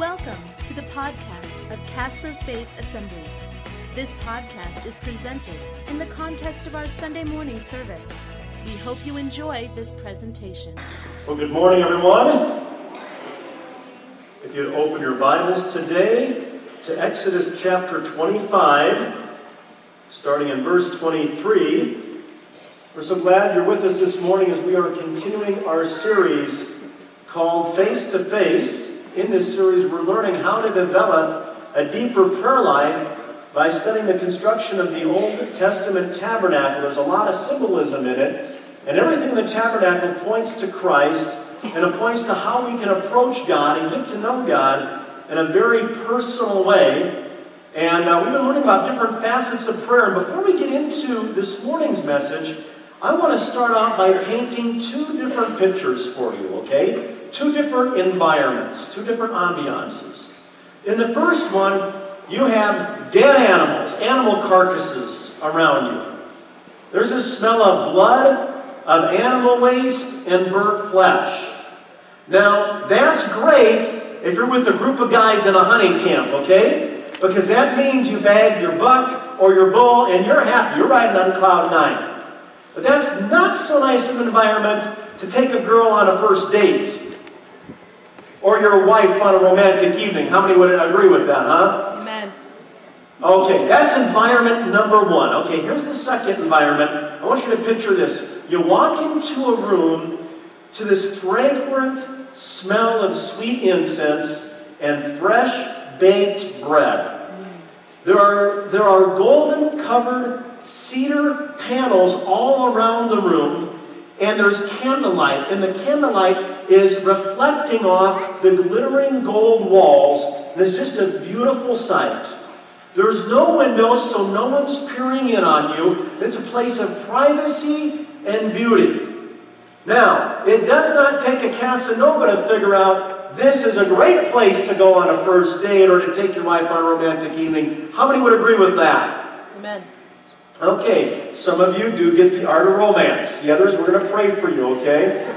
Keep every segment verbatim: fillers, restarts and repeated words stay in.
Welcome to the podcast of Casper Faith Assembly. This podcast is presented in the context of our Sunday morning service. We hope you enjoy this presentation. Well, good morning, everyone. If you'd open your Bibles today to Exodus chapter twenty-five, starting in verse twenty-three. We're so glad you're with us this morning as we are continuing our series called Face to Face. In this series, we're learning how to develop a deeper prayer life by studying the construction of the Old Testament tabernacle. There's a lot of symbolism in it, and everything in the tabernacle points to Christ, and it points to how we can approach God and get to know God in a very personal way. And uh, we've been learning about different facets of prayer. And before we get into this morning's message, I want to start off by painting two different pictures for you, okay? Two different environments, two different ambiances. In the first one, you have dead animals, animal carcasses around you. There's a smell of blood, of animal waste, and burnt flesh. Now, that's great if you're with a group of guys in a hunting camp, okay? Because that means you bagged your buck or your bull and you're happy. You're riding on cloud nine. But that's not so nice of an environment to take a girl on a first date. Or your wife on a romantic evening. How many would agree with that, huh? Amen. Okay, that's environment number one. Okay, here's the second environment. I want you to picture this. You walk into a room to this fragrant smell of sweet incense and fresh baked bread. There are, there are golden covered cedar panels all around the room. And there's candlelight, and the candlelight is reflecting off the glittering gold walls, and it's just a beautiful sight. There's no windows, so no one's peering in on you. It's a place of privacy and beauty. Now, it does not take a Casanova to figure out this is a great place to go on a first date or to take your wife on a romantic evening. How many would agree with that? Amen. Okay, some of you do get the art of romance. The others, we're going to pray for you, okay?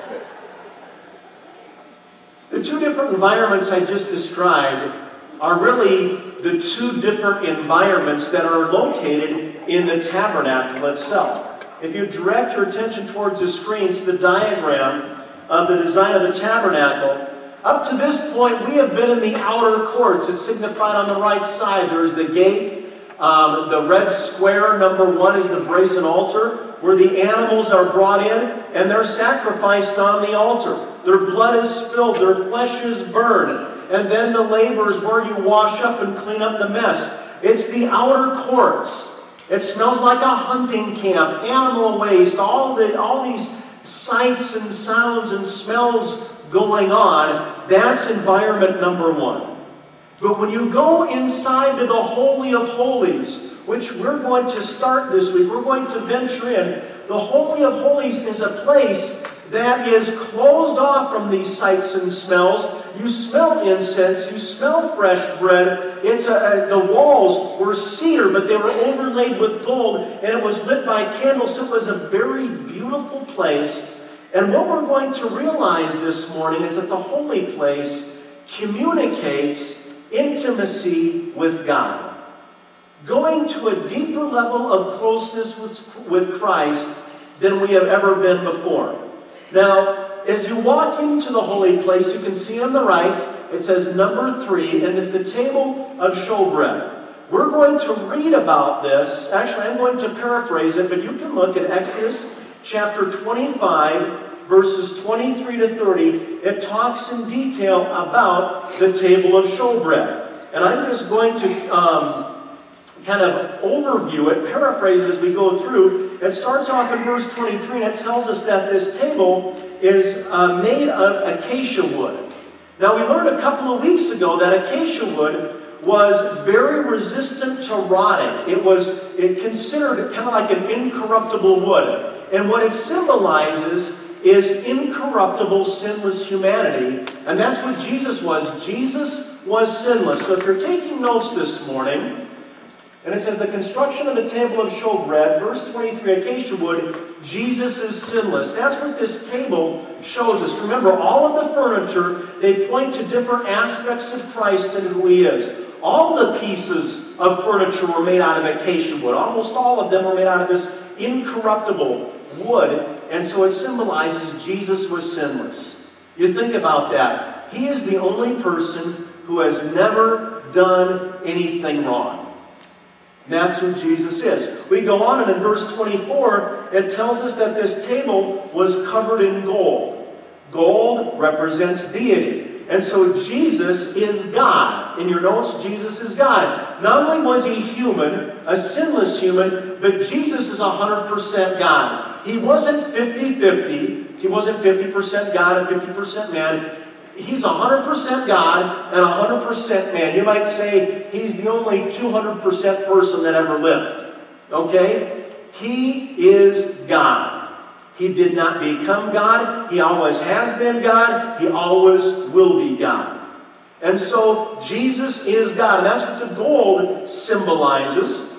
The two different environments I just described are really the two different environments that are located in the tabernacle itself. If you direct your attention towards the screen, to the diagram of the design of the tabernacle, up to this point, we have been in the outer courts. It's signified on the right side. There is the gate. Um, the red square, number one, is the brazen altar, where the animals are brought in and they're sacrificed on the altar. Their blood is spilled, their flesh is burned, and then the laver is where you wash up and clean up the mess. It's the outer courts. It smells like a hunting camp, animal waste, all the all these sights and sounds and smells going on. That's environment number one. But when you go inside to the Holy of Holies, which we're going to start this week, we're going to venture in. The Holy of Holies is a place that is closed off from these sights and smells. You smell incense, you smell fresh bread. It's a, a, the walls were cedar, but they were overlaid with gold, and it was lit by candles. So it was a very beautiful place. And what we're going to realize this morning is that the holy place communicates intimacy with God. Going to a deeper level of closeness with, with Christ than we have ever been before. Now, as you walk into the holy place, you can see on the right, it says number three, and it's the table of showbread. We're going to read about this. Actually, I'm going to paraphrase it, but you can look at Exodus chapter twenty-five, verses twenty-three to thirty, it talks in detail about the table of showbread. And I'm just going to um, kind of overview it, paraphrase it as we go through. It starts off in verse twenty-three, and it tells us that this table is uh, made of acacia wood. Now, we learned a couple of weeks ago that acacia wood was very resistant to rotting. It was it considered kind of like an incorruptible wood. And what it symbolizes is incorruptible, sinless humanity. And that's what Jesus was. Jesus was sinless. So if you're taking notes this morning, And it says, the construction of the table of showbread, verse twenty-three, acacia wood, Jesus is sinless. That's what this table shows us. Remember, all of the furniture, they point to different aspects of Christ and who He is. All the pieces of furniture were made out of acacia wood. Almost all of them were made out of this incorruptible wood. And so it symbolizes Jesus was sinless. You think about that. He is the only person who has never done anything wrong. That's who Jesus is. We go on, and in verse twenty-four, it tells us that this table was covered in gold. Gold represents deity. And so Jesus is God. In your notes, Jesus is God. Not only was He human, a sinless human, but Jesus is one hundred percent God. He wasn't fifty-fifty. He wasn't fifty percent God and fifty percent man. He's one hundred percent God and one hundred percent man. You might say He's the only two hundred percent person that ever lived. Okay? He is God. He did not become God. He always has been God. He always will be God. And so Jesus is God. And that's what the gold symbolizes.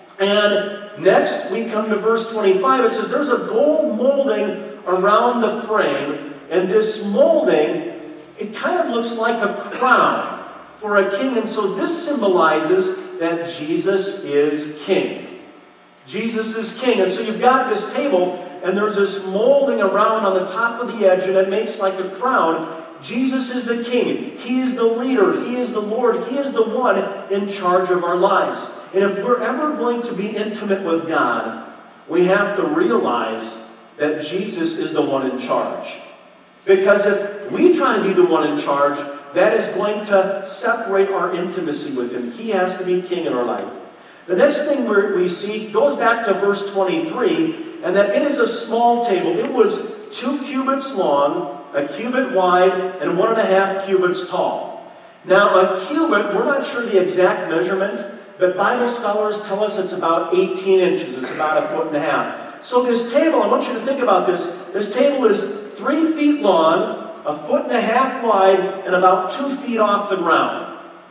And next we come to verse twenty-five. It says there's a gold molding around the frame. And this molding, it kind of looks like a crown for a king. And so this symbolizes that Jesus is king. Jesus is king. And so you've got this table, and there's this molding around on the top of the edge, and it makes like a crown. Jesus is the king. He is the leader. He is the Lord. He is the one in charge of our lives. And if we're ever going to be intimate with God, we have to realize that Jesus is the one in charge. Because if we try to be the one in charge, that is going to separate our intimacy with Him. He has to be king in our life. The next thing we see goes back to verse twenty-three, and that it is a small table. It was two cubits long, a cubit wide, and one and a half cubits tall. Now, a cubit, we're not sure the exact measurement, but Bible scholars tell us it's about eighteen inches. It's about a foot and a half. So this table, I want you to think about this. This table is three feet long, a foot and a half wide, and about two feet off the ground.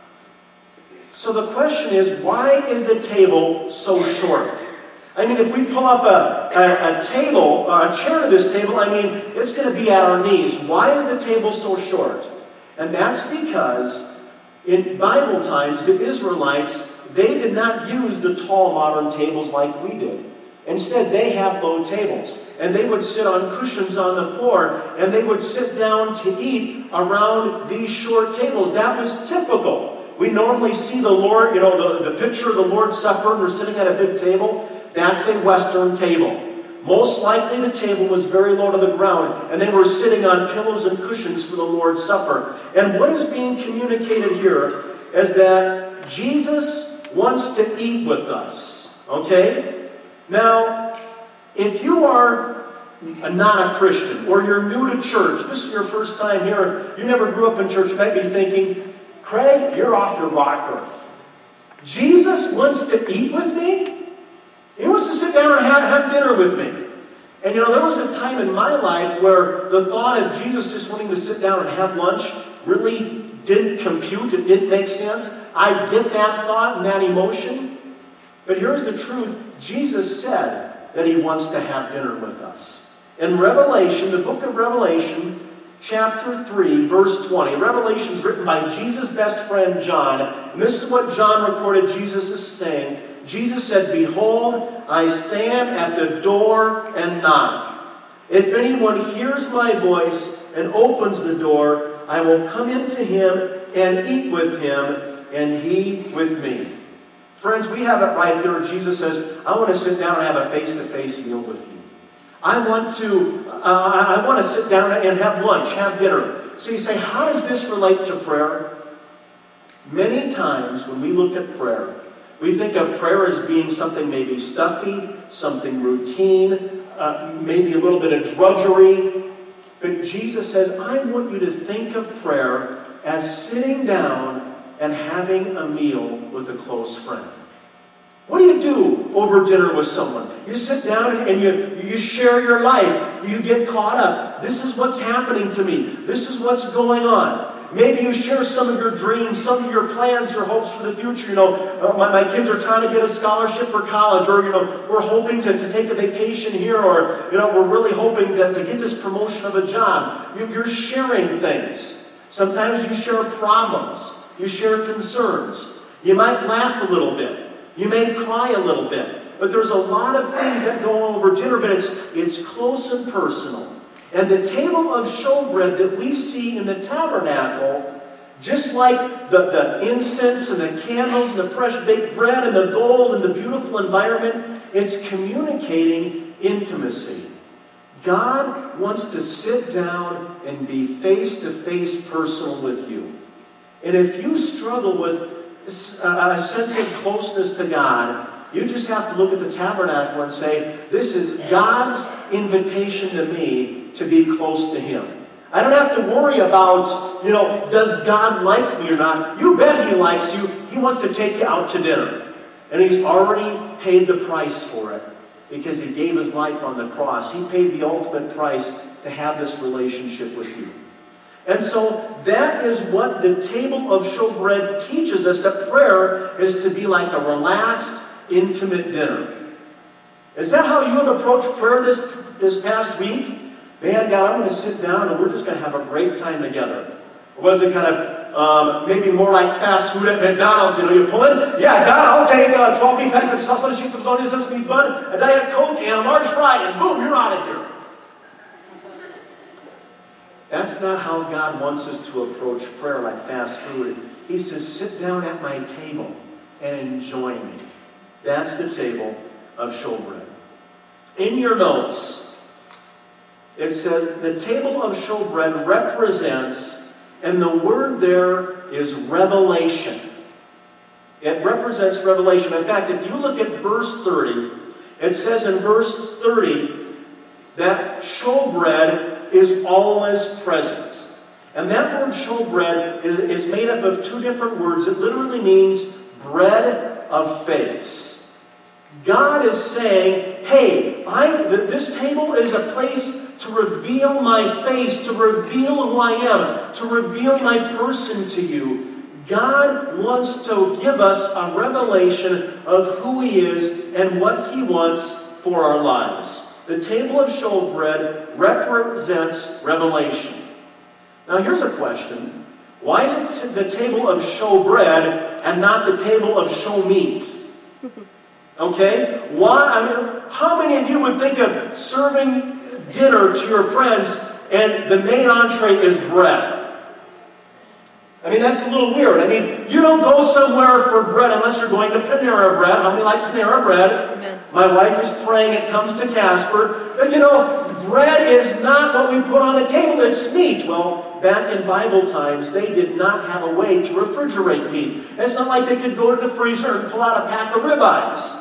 So the question is, why is the table so short? I mean, if we pull up a, a, a table, uh, a chair to this table, I mean, it's going to be at our knees. Why is the table so short? And that's because in Bible times, the Israelites, they did not use the tall modern tables like we did. Instead, they have low tables. And they would sit on cushions on the floor, and they would sit down to eat around these short tables. That was typical. We normally see the Lord, you know, the, the picture of the Lord's Supper, and we're sitting at a big table. That's a Western table. Most likely the table was very low to the ground, and they were sitting on pillows and cushions for the Lord's Supper. And what is being communicated here is that Jesus wants to eat with us. Okay? Now, if you are not a Christian, or you're new to church, this is your first time here, you never grew up in church, you might be thinking, Craig, you're off your rocker. Jesus wants to eat with me? He wants to sit down and have, have dinner with me. And you know, there was a time in my life where the thought of Jesus just wanting to sit down and have lunch really didn't compute. It didn't make sense. I get that thought and that emotion. But here's the truth. Jesus said that He wants to have dinner with us. In Revelation, the book of Revelation, chapter three, verse twenty. Revelation is written by Jesus' best friend, John. And this is what John recorded Jesus is saying. Jesus said, "Behold, I stand at the door and knock. If anyone hears my voice and opens the door, I will come into him and eat with him, and he with me." Friends, we have it right there. Jesus says, I want to sit down and have a face-to-face meal with you. I want to, uh, I want to sit down and have lunch, have dinner. So you say, how does this relate to prayer? Many times when we look at prayer, we think of prayer as being something maybe stuffy, something routine, uh, maybe a little bit of drudgery. But Jesus says, I want you to think of prayer as sitting down and having a meal with a close friend. What do you do over dinner with someone? You sit down and you, you share your life. You get caught up. This is what's happening to me. This is what's going on. Maybe you share some of your dreams, some of your plans, your hopes for the future. You know, uh, my, my kids are trying to get a scholarship for college, or, you know, we're hoping to, to take a vacation here, or, you know, we're really hoping that to get this promotion of a job. You, you're sharing things. Sometimes you share problems. You share concerns. You might laugh a little bit. You may cry a little bit. But there's a lot of things that go on over dinner, but it's, it's close and personal. And the table of showbread that we see in the tabernacle, just like the, the incense and the candles and the fresh baked bread and the gold and the beautiful environment, it's communicating intimacy. God wants to sit down and be face-to-face personal with you. And if you struggle with a sense of closeness to God, you just have to look at the tabernacle and say, this is God's invitation to me to be close to Him. I don't have to worry about, you know, does God like me or not? You bet He likes you. He wants to take you out to dinner. And He's already paid the price for it because He gave His life on the cross. He paid the ultimate price to have this relationship with you. And so that is what the table of showbread teaches us, that prayer is to be like a relaxed, intimate dinner. Is that how you have approached prayer this, this past week? Man, God, I'm going to sit down and we're just going to have a great time together. Or was it kind of um, maybe more like fast food at McDonald's? You know, you pull in, yeah, God, I'll take uh, twelve beef patties with sausage, sheep, lasagna, sesame bun, a Diet Coke, and a large fry, and boom, you're out of here. That's not how God wants us to approach prayer like fast food. He says, sit down at my table and enjoy me. That's the table of showbread. In your notes, it says the table of showbread represents, and the word there is revelation. It represents revelation. In fact, if you look at verse thirty, it says in verse thirty that showbread is always present. And that word showbread is, is made up of two different words. It literally means bread of face. God is saying, hey, I'm, this table is a place to reveal my face, to reveal who I am, to reveal my person to you. God wants to give us a revelation of who He is and what He wants for our lives. The table of showbread represents revelation. Now here's a question. Why is it the table of showbread and not the table of show meat? Okay? Why? I mean, how many of you would think of serving dinner to your friends and the main entree is bread? I mean, that's a little weird. I mean, you don't go somewhere for bread unless you're going to Panera Bread. How many like Panera Bread? Amen. My wife is praying it comes to Casper. But you know, bread is not what we put on the table. It's meat. Well, back in Bible times, they did not have a way to refrigerate meat. It's not like they could go to the freezer and pull out a pack of ribeyes.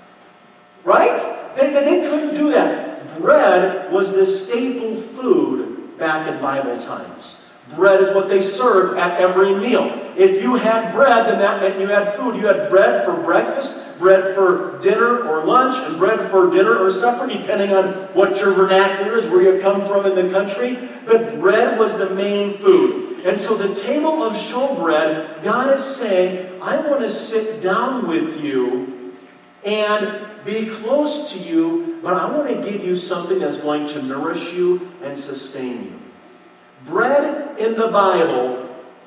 Right? They, they couldn't do that. Bread was the staple food back in Bible times. Bread is what they served at every meal. If you had bread, then that meant you had food. You had bread for breakfast, bread for dinner or lunch, and bread for dinner or supper, depending on what your vernacular is, where you come from in the country. But bread was the main food. And so the table of showbread, God is saying, I want to sit down with you and be close to you, but I want to give you something that's going to nourish you and sustain you. Bread in the Bible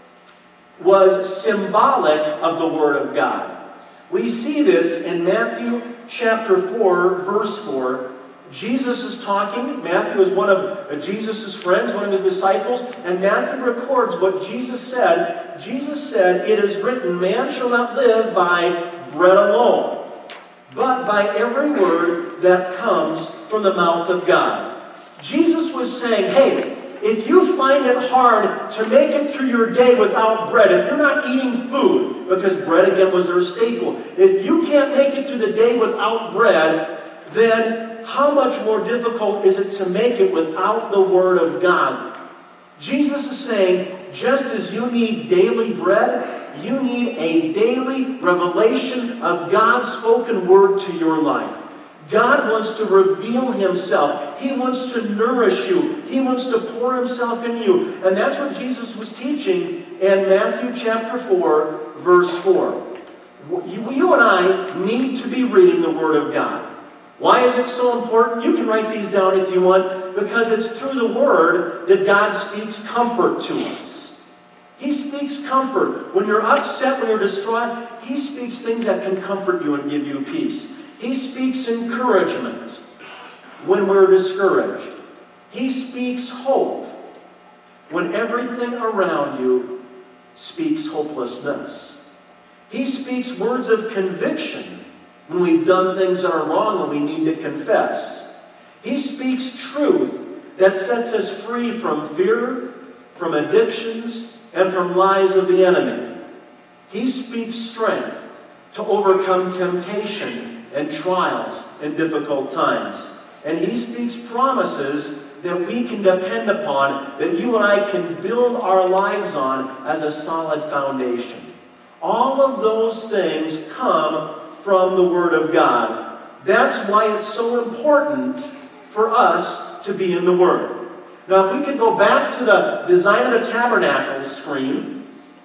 was symbolic of the Word of God. We see this in Matthew chapter four, verse four. Jesus is talking. Matthew is one of Jesus' friends, one of his disciples, and Matthew records what Jesus said. Jesus said, it is written, man shall not live by bread alone, but by every word that comes from the mouth of God. Jesus was saying, hey, if you find it hard to make it through your day without bread, if you're not eating food, because bread again was their staple, if you can't make it through the day without bread, then how much more difficult is it to make it without the Word of God? Jesus is saying, just as you need daily bread, you need a daily revelation of God's spoken Word to your life. God wants to reveal himself. He wants to nourish you. He wants to pour himself in you. And that's what Jesus was teaching in Matthew chapter four, verse four. You, you and I need to be reading the Word of God. Why is it so important? You can write these down if you want, because it's through the Word that God speaks comfort to us. He speaks comfort. When you're upset, when you're distraught, He speaks things that can comfort you and give you peace. He speaks encouragement when we're discouraged. He speaks hope when everything around you speaks hopelessness. He speaks words of conviction when we've done things that are wrong and we need to confess. He speaks truth that sets us free from fear, from addictions, and from lies of the enemy. He speaks strength to overcome temptation and trials in difficult times. And He speaks promises that we can depend upon, that you and I can build our lives on as a solid foundation. All of those things come from the Word of God. That's why it's so important for us to be in the Word. Now, if we could go back to the design of the tabernacle screen,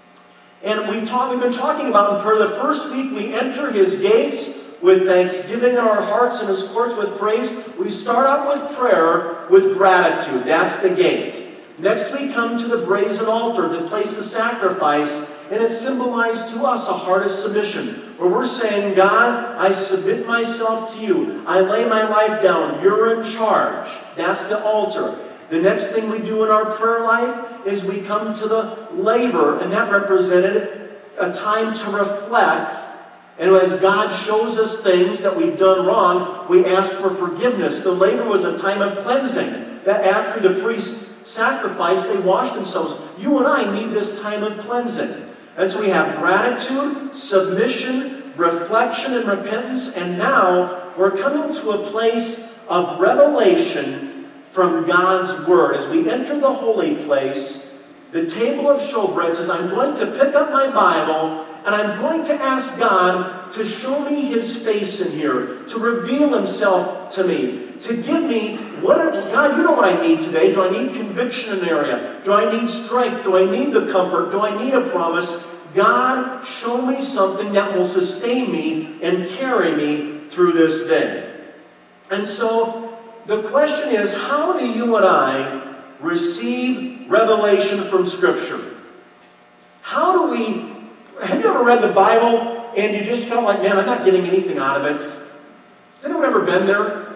and we talk, we've been talking about for the first week, we enter His gates with thanksgiving in our hearts and His courts with praise. We start out with prayer, with gratitude. That's the gate. Next we come to the brazen altar, the place of sacrifice, and it symbolized to us a heart of submission, where we're saying, God, I submit myself to you. I lay my life down. You're in charge. That's the altar. The next thing we do in our prayer life is we come to the laver, and that represented a time to reflect. And as God shows us things that we've done wrong, we ask for forgiveness. The laver was a time of cleansing. That after the priest sacrificed, they washed themselves. You and I need this time of cleansing. And so we have gratitude, submission, reflection, and repentance. And now we're coming to a place of revelation from God's Word. As we enter the holy place, the table of showbread says, I'm going to pick up my Bible and I'm going to ask God to show me His face in here, to reveal Himself to me, to give me, what are, God, you know what I need today. Do I need conviction in an area? Do I need strength? Do I need the comfort? Do I need a promise? God, show me something that will sustain me and carry me through this day. And so the question is, how do you and I receive revelation from Scripture? How do we... Have you ever read the Bible and you just felt like, man, I'm not getting anything out of it? Has anyone ever been there?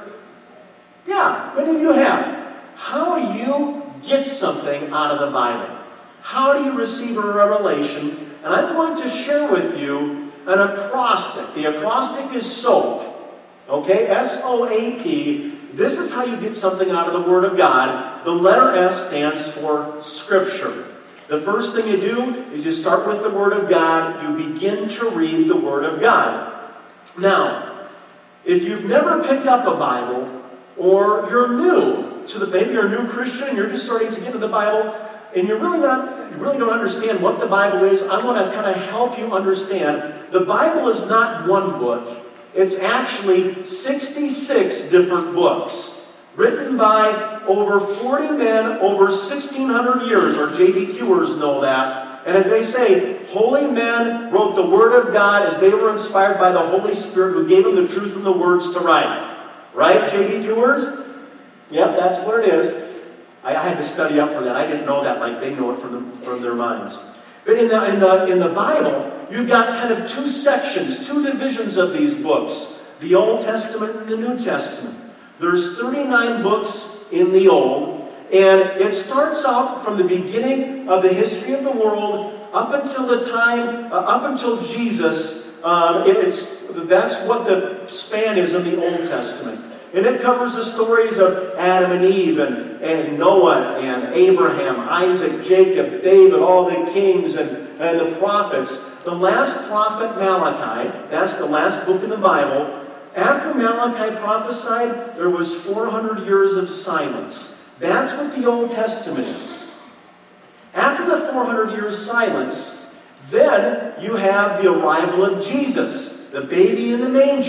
Yeah, many of you have. How do you get something out of the Bible? How do you receive a revelation? And I'm going to share with you an acrostic. The acrostic is SOAP. Okay, S O A P. This is how you get something out of the Word of God. The letter S stands for Scripture. The first thing you do is you start with the Word of God. You begin to read the Word of God. Now, if you've never picked up a Bible, or you're new to the, maybe you're a new Christian, you're just starting to get into the Bible, and you're really not, you really don't understand what the Bible is, I want to kind of help you understand. The Bible is not one book. It's actually sixty-six different books, written by over forty men over sixteen hundred years. Our J B Qers know that. And as they say, holy men wrote the Word of God as they were inspired by the Holy Spirit, who gave them the truth and the words to write. Right, J B Qers? Yep, that's what it is. I, I had to study up for that. I didn't know that like they know it from, the, from their minds. But in the, in, the, in the Bible, you've got kind of two sections, two divisions of these books. The Old Testament and the New Testament. There's thirty-nine books in the Old, and it starts out from the beginning of the history of the world up until the time, uh, up until Jesus. Um, it, it's that's what the span is in the Old Testament. And it covers the stories of Adam and Eve and, and Noah and Abraham, Isaac, Jacob, David, all the kings and, and the prophets. The last prophet, Malachi, that's the last book in the Bible. After Malachi prophesied, there was four hundred years of silence. That's what the Old Testament is. After the four hundred years silence, then you have the arrival of Jesus, the baby in the manger.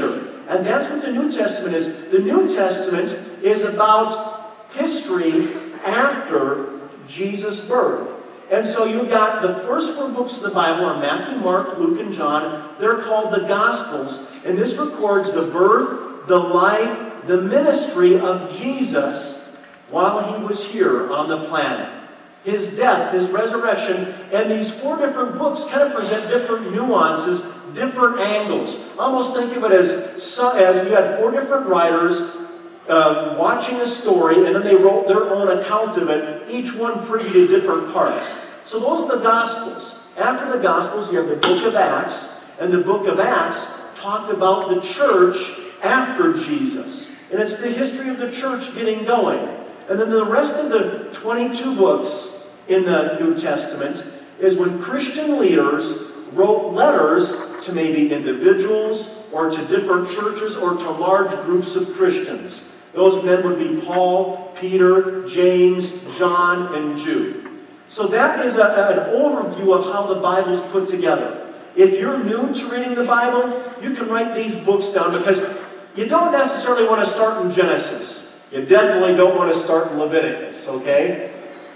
And that's what the New Testament is. The New Testament is about history after Jesus' birth. And so you've got the first four books of the Bible are Matthew, Mark, Luke, and John. They're called the Gospels. And this records the birth, the life, the ministry of Jesus while he was here on the planet. His death, his resurrection, and these four different books kind of present different nuances, different angles. Almost think of it as, as you had four different writers uh, watching a story, and then they wrote their own account of it, each one pretty to different parts. So those are the Gospels. After the Gospels, you have the book of Acts, and the book of Acts talked about the church after Jesus. And it's the history of the church getting going. And then the rest of the twenty-two books in the New Testament is when Christian leaders wrote letters to maybe individuals or to different churches or to large groups of Christians. Those men would be Paul, Peter, James, John, and Jude. So that is a, an overview of how the Bible is put together. If you're new to reading the Bible, you can write these books down because you don't necessarily want to start in Genesis. You definitely don't want to start in Leviticus, okay?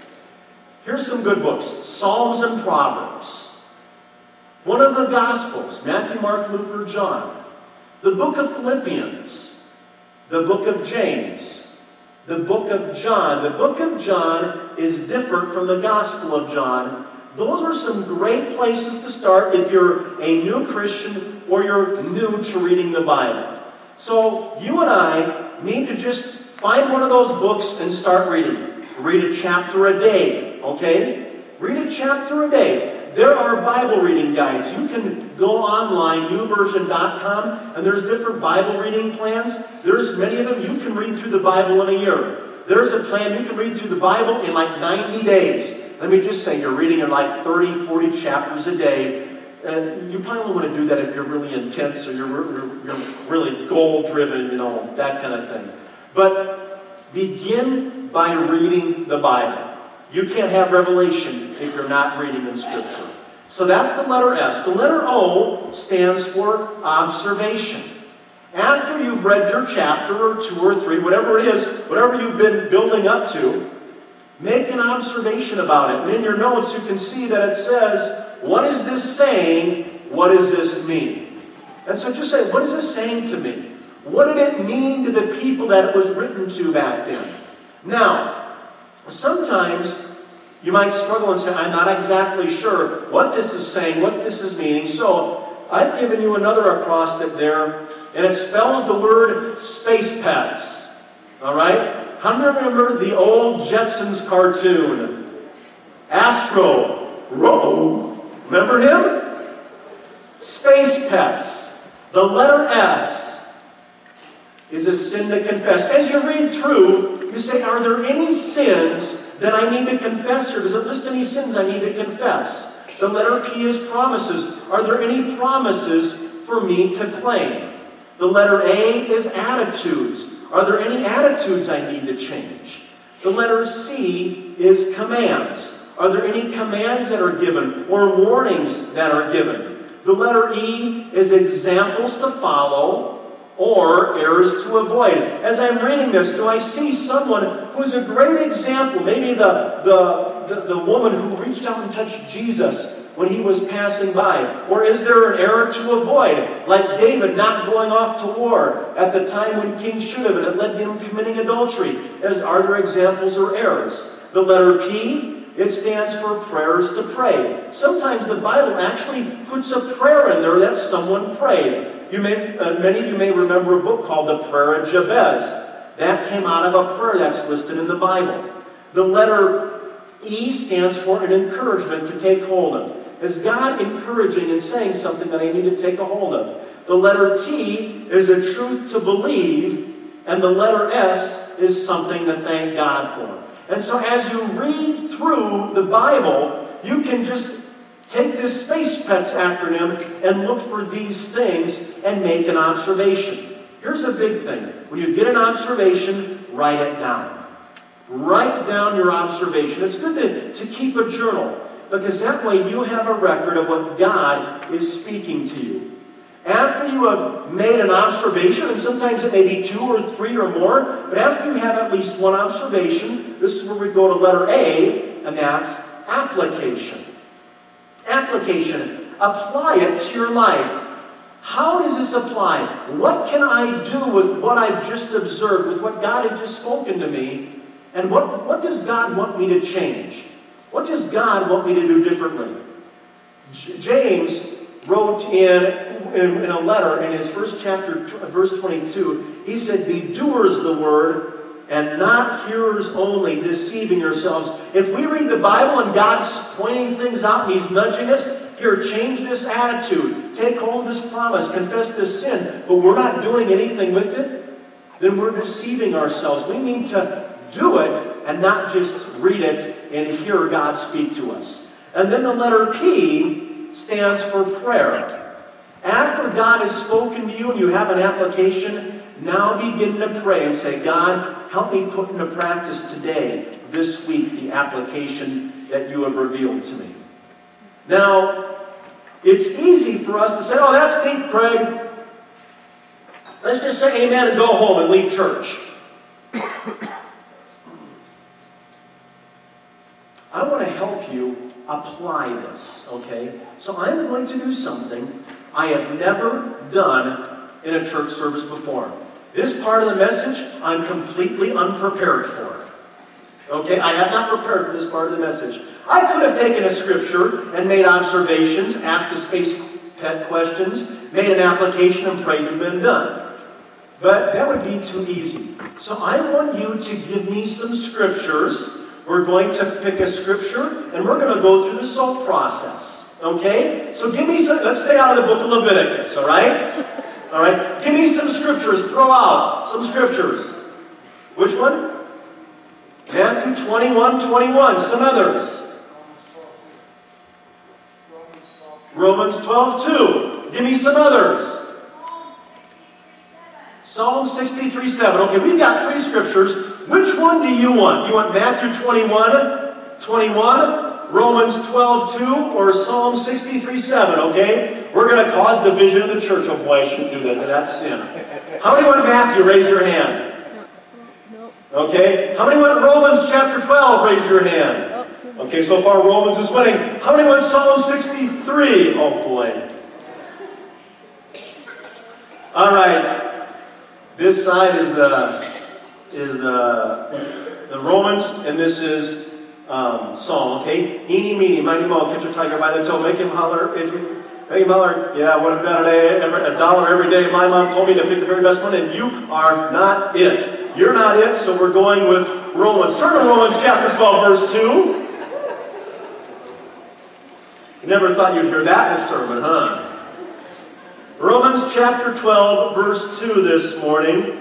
Here's some good books. Psalms and Proverbs. One of the Gospels, Matthew, Mark, Luke, or John. The book of Philippians. The book of James. The book of John. The book of John is different from the Gospel of John. Those are some great places to start if you're a new Christian or you're new to reading the Bible. So you and I need to just find one of those books and start reading. Read a chapter a day, okay? Read a chapter a day. There are Bible reading guides. You can go online, u version dot com, and there's different Bible reading plans. There's many of them. You can read through the Bible in a year. There's a plan you can read through the Bible in like ninety days. Let me just say, you're reading in like thirty, forty chapters a day. And you probably want to do that if you're really intense or you're, you're, you're really goal-driven, you know, that kind of thing. But begin by reading the Bible. You can't have revelation if you're not reading in Scripture. So that's the letter S. The letter O stands for observation. After you've read your chapter or two or three, whatever it is, whatever you've been building up to, make an observation about it. And in your notes you can see that it says, what is this saying? What does this mean? And so just say, what is this saying to me? What did it mean to the people that it was written to back then? Now, sometimes you might struggle and say, I'm not exactly sure what this is saying, what this is meaning. So I've given you another acrostic there, and it spells the word space pets. All right? How many remember the old Jetsons cartoon? Astro, Robo. Remember him? Space pets. The letter S is a sin to confess. As you read through, you say, are there any sins that I need to confess here? Does it list any sins I need to confess? The letter P is promises. Are there any promises for me to claim? The letter A is attitudes. Are there any attitudes I need to change? The letter C is commands. Are there any commands that are given or warnings that are given? The letter E is examples to follow or errors to avoid. As I'm reading this, do I see someone who's a great example? Maybe the, the, the, the woman who reached out and touched Jesus when he was passing by. Or is there an error to avoid? Like David not going off to war at the time when king should have, and it led to him committing adultery. As, are there examples or errors? The letter P, it stands for prayers to pray. Sometimes the Bible actually puts a prayer in there that someone prayed. You may, uh, many of you may remember a book called The Prayer of Jabez. That came out of a prayer that's listed in the Bible. The letter E stands for an encouragement to take hold of. Is God encouraging and saying something that I need to take a hold of? The letter T is a truth to believe, and the letter S is something to thank God for. And so as you read through the Bible, you can just take this Space Pets acronym and look for these things and make an observation. Here's a big thing. When you get an observation, write it down. Write down your observation. It's good to, to keep a journal, because that way you have a record of what God is speaking to you. After you have made an observation, and sometimes it may be two or three or more, but after you have at least one observation, this is where we go to letter A, and that's application. Application. Apply it to your life. How does this apply? What can I do with what I've just observed, with what God has just spoken to me? And what, what does God want me to change? What does God want me to do differently? J- James wrote in, in, in a letter in his first chapter, verse twenty-two, he said, "Be doers of the word, and not hearers only, deceiving yourselves." If we read the Bible and God's pointing things out and He's nudging us, here, change this attitude, take hold of this promise, confess this sin, but we're not doing anything with it, then we're deceiving ourselves. We need to do it and not just read it and hear God speak to us. And then the letter P stands for prayer. After God has spoken to you and you have an application, now begin to pray and say, "God, help me put into practice today, this week, the application that you have revealed to me." Now, it's easy for us to say, "Oh, that's neat, Craig. Let's just say amen and go home and leave church." I want to help you apply this, okay? So I'm going to do something I have never done in a church service before. This part of the message, I'm completely unprepared for. Okay, I have not prepared for this part of the message. I could have taken a scripture and made observations, asked the space pet questions, made an application and prayed and been done. But that would be too easy. So I want you to give me some scriptures. We're going to pick a scripture and we're going to go through the SALT process. Okay? So give me some, let's stay out of the book of Leviticus, all right? All right? Give me some scriptures. Throw out some scriptures. Which one? Matthew twenty-one, twenty-one. Some others. Romans twelve, two. Give me some others. Psalm sixty-three, seven. Okay, we've got three scriptures. Which one do you want? You want Matthew twenty-one, twenty-one, Romans twelve, two, or Psalm sixty-three, seven, okay? We're going to cause division in the church. Oh boy, I shouldn't do that. That's sin. How many want Matthew? Raise your hand. Okay. How many want Romans chapter twelve? Raise your hand. Okay, so far Romans is winning. How many want Psalm sixty-three? Oh boy. All right. This side is the is the the Romans, and this is um, Psalm. Okay. Eeny, meeny, miny, mo. Catch a tiger by the toe. Make him holler. If you make him holler. Yeah, what about a day? Every, a dollar every day. My mom told me to pick the very best one, and you are not it. You're not it, so we're going with Romans. Turn to Romans chapter twelve, verse two. You never thought you'd hear that in a sermon, huh? Romans chapter twelve, verse two this morning.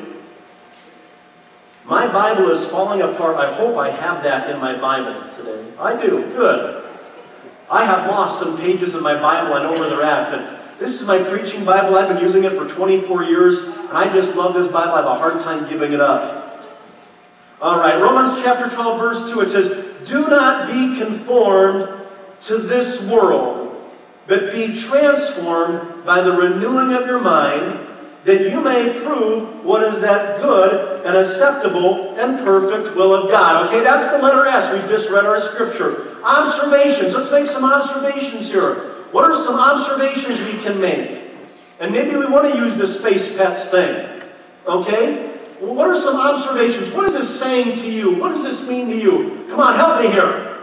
My Bible is falling apart. I hope I have that in my Bible today. I do. Good. I have lost some pages in my Bible. I know where they're at, but this is my preaching Bible. I've been using it for twenty-four years, and I just love this Bible. I have a hard time giving it up. All right, Romans chapter twelve, verse two, it says, "Do not be conformed to this world, but be transformed by the renewing of your mind, that you may prove what is that good and acceptable and perfect will of God." Okay, that's the letter S. We've just read our scripture. Observations. Let's make some observations here. What are some observations we can make? And maybe we want to use the space pets thing. Okay? Well, what are some observations? What is this saying to you? What does this mean to you? Come on, help me here.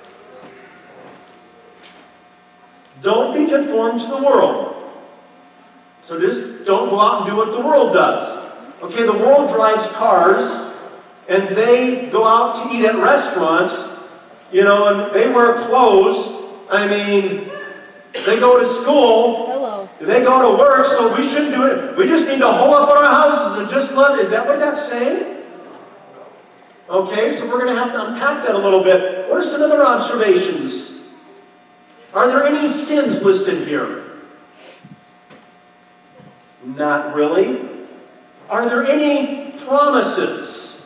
Don't be conformed to the world. So just don't go out and do what the world does. Okay, the world drives cars, and they go out to eat at restaurants, you know, and they wear clothes. I mean, they go to school. Hello. They go to work, so we shouldn't do it. We just need to hole up our houses and just let... Is that what that's saying? Okay, so we're going to have to unpack that a little bit. What are some other observations? Are there any sins listed here? Not really. Are there any promises?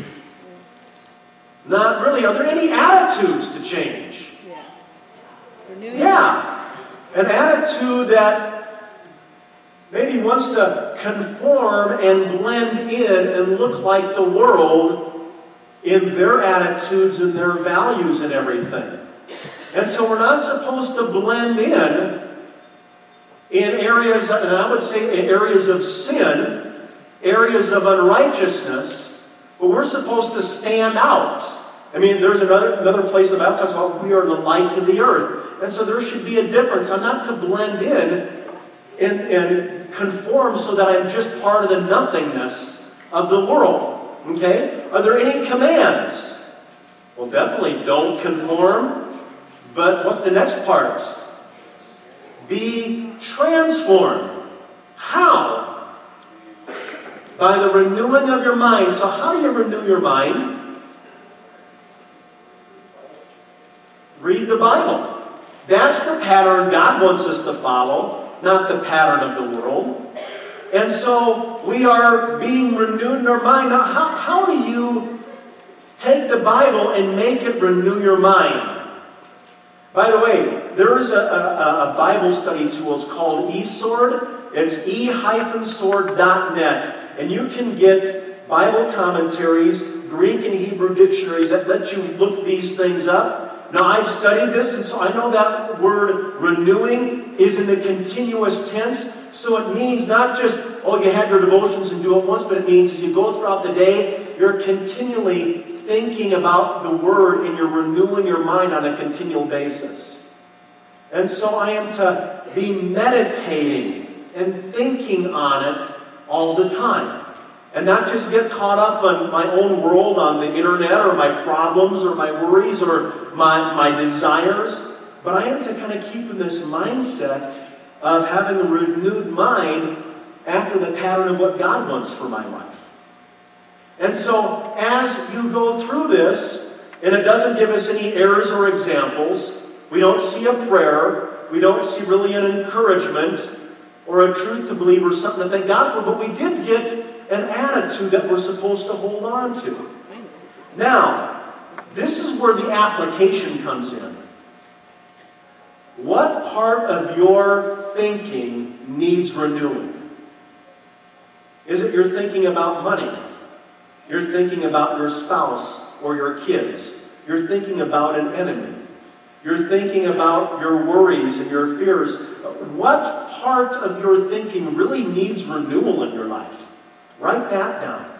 Not really. Are there any attitudes to change? Yeah. Yeah. An attitude that maybe wants to conform and blend in and look like the world in their attitudes and their values and everything. And so we're not supposed to blend in in areas, and I would say in areas of sin, areas of unrighteousness, but we're supposed to stand out. I mean, there's another, another place in the Bible talks about we are the light of the earth. And so there should be a difference. I'm not to blend in and, and conform so that I'm just part of the nothingness of the world. Okay? Are there any commands? Well, definitely don't conform. But what's the next part? Be transformed. How? By the renewing of your mind. So how do you renew your mind? Read the Bible. That's the pattern God wants us to follow, not the pattern of the world. And so we are being renewed in our mind. Now, how, how do you take the Bible and make it renew your mind? By the way, there is a, a, a Bible study tool. It's called eSword. It's e dash sword dot net. And you can get Bible commentaries, Greek and Hebrew dictionaries that let you look these things up. Now, I've studied this, and so I know that word renewing is in the continuous tense. So it means not just, oh, you have your devotions and do it once, but it means as you go throughout the day, you're continually thinking about the Word and you're renewing your mind on a continual basis. And so I am to be meditating and thinking on it all the time. And not just get caught up on my own world on the internet or my problems or my worries or my, my desires. But I am to kind of keep in this mindset of having a renewed mind after the pattern of what God wants for my life. And so as you go through this, and it doesn't give us any errors or examples, we don't see a prayer, we don't see really an encouragement or a truth to believe or something to thank God for, but we did get an attitude that we're supposed to hold on to. Now, this is where the application comes in. What part of your thinking needs renewing? Is it you're thinking about money? You're thinking about your spouse or your kids. You're thinking about an enemy. You're thinking about your worries and your fears. What part of your thinking really needs renewal in your life? Write that down.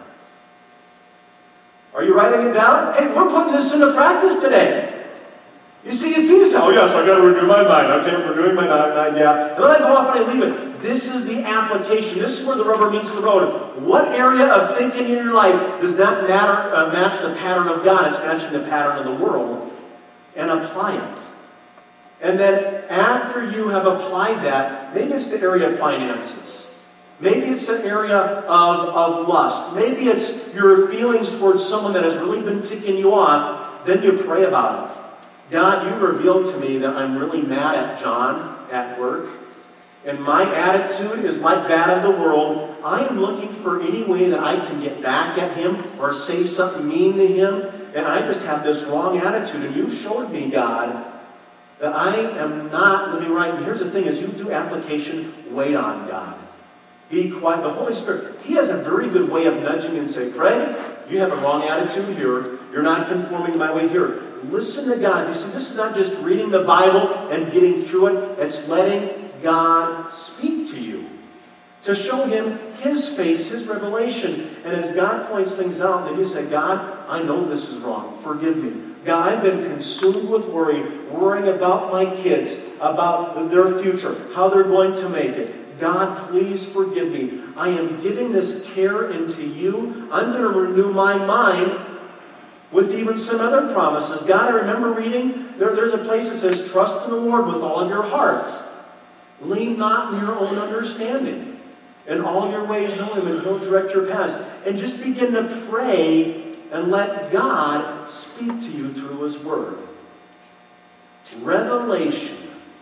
Are you writing it down? Hey, we're putting this into practice today. You see, it's easy. Oh, yes, I got to renew my mind. Okay, I'm renewing my mind, yeah. And then I go off and I leave it. This is the application. This is where the rubber meets the road. What area of thinking in your life does not matter, uh, match the pattern of God? It's matching the pattern of the world. And apply it. And then after you have applied that, maybe it's the area of finances. Maybe it's an area of, of lust. Maybe it's your feelings towards someone that has really been ticking you off. Then you pray about it. God, you revealed to me that I'm really mad at John at work. And my attitude is like that of the world. I am looking for any way that I can get back at him or say something mean to him. And I just have this wrong attitude. And you showed me, God, that I am not living right. And here's the thing, as you do application, wait on God. Be quiet. The Holy Spirit, He has a very good way of nudging and say, Craig, you have a wrong attitude here. You're not conforming my way here. Listen to God. You see, this is not just reading the Bible and getting through it. It's letting God speak to you. To show Him His face, His revelation. And as God points things out, then you say, God, I know this is wrong. Forgive me. God, I've been consumed with worry, worrying about my kids, about their future, how they're going to make it. God, please forgive me. I am giving this care into you. I'm going to renew my mind with even some other promises. God, I remember reading, there, there's a place that says, trust in the Lord with all of your heart. Lean not in your own understanding. In all your ways know Him, and He'll direct your paths. And just begin to pray and let God speak to you through His Word. Revelation.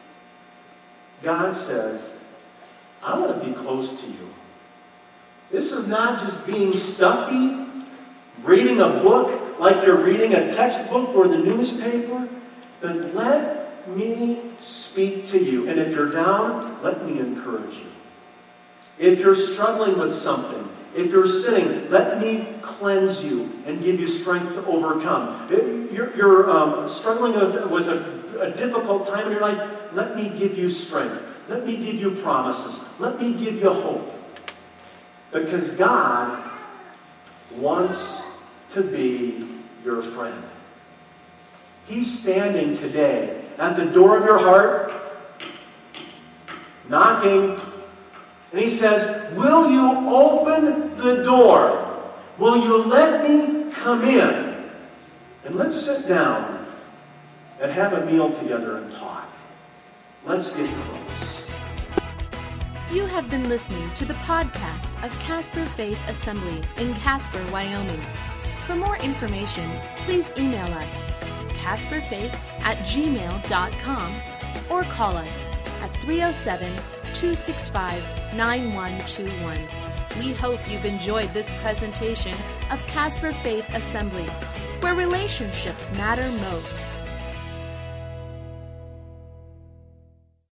God says, I want to be close to you. This is not just being stuffy, reading a book like you're reading a textbook or the newspaper, but let me speak to you. And if you're down, let me encourage you. If you're struggling with something, if you're sinning, let me cleanse you and give you strength to overcome. If you're, you're um, struggling with, with a, a difficult time in your life, let me give you strength. Let me give you promises. Let me give you hope. Because God wants to be your friend. He's standing today at the door of your heart, knocking, and He says, will you open the door? Will you let me come in? And let's sit down and have a meal together and talk. Let's get close. You have been listening to the podcast of Casper Faith Assembly in Casper, Wyoming. For more information, please email us casperfaith at gmail dot com or call us at three oh seven, two six five, nine one two one. We hope you've enjoyed this presentation of Casper Faith Assembly, where relationships matter most.